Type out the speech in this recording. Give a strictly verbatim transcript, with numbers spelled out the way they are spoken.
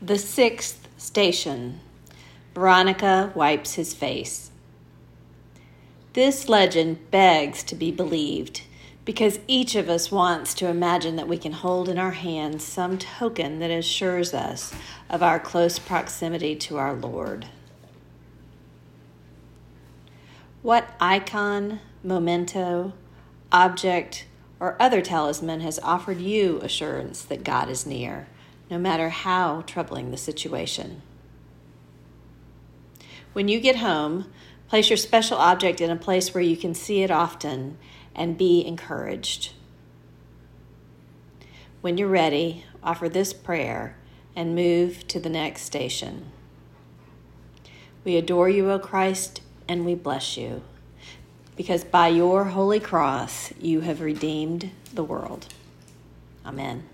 The sixth station. Veronica wipes his face. This legend begs to be believed because each of us wants to imagine that we can hold in our hands some token that assures us of our close proximity to our Lord. What icon, memento, object, or other talisman has offered you assurance that God is near, no matter how troubling the situation? When you get home, place your special object in a place where you can see it often and be encouraged. When you're ready, offer this prayer and move to the next station. We adore you, O Christ, and we bless you, because by your holy cross you have redeemed the world. Amen.